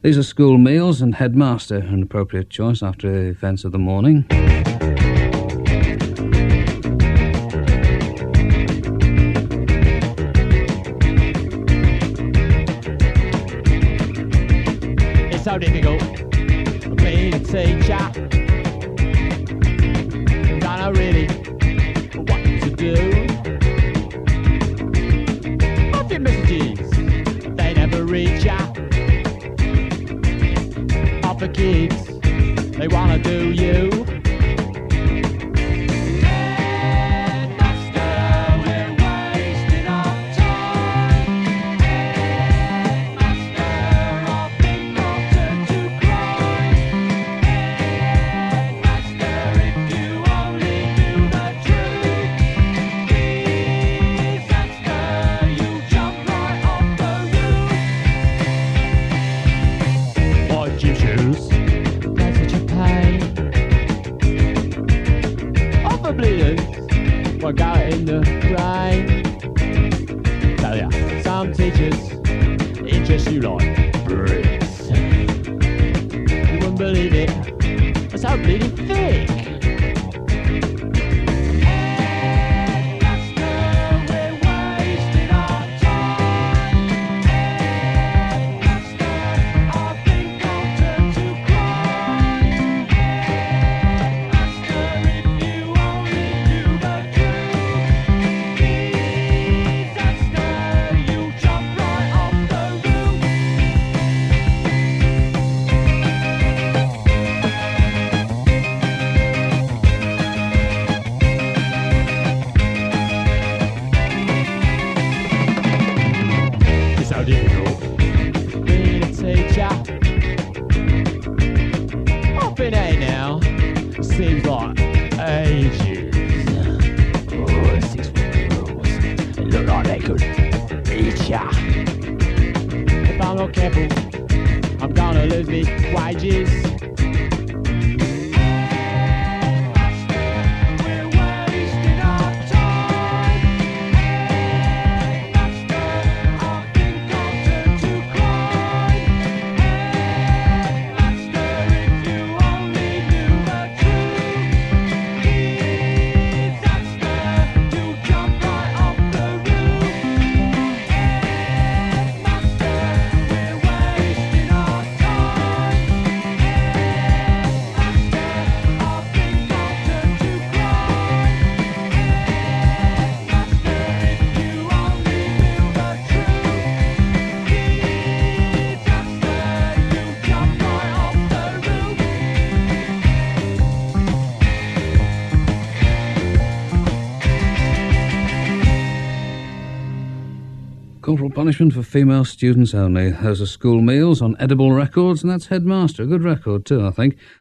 These are School Meals and Headmaster, an appropriate choice after the events of the morning. It's so difficult being a teacher. Don't know really what to do. Off your messages, they never reach ya. Off the kids, they wanna do you. What got in the brain? Tell ya, some teachers interest you like bricks. You wouldn't believe it, that's so bleeding thick. Difficult being a teacher. I've been A now, seems like ages. Oh, 6 girls, they look like they could eat ya. If I'm not careful, I'm gonna lose me wages. Corporal punishment for female students only. Those are School Meals on Edible Records, and that's Headmaster. A good record too, I think.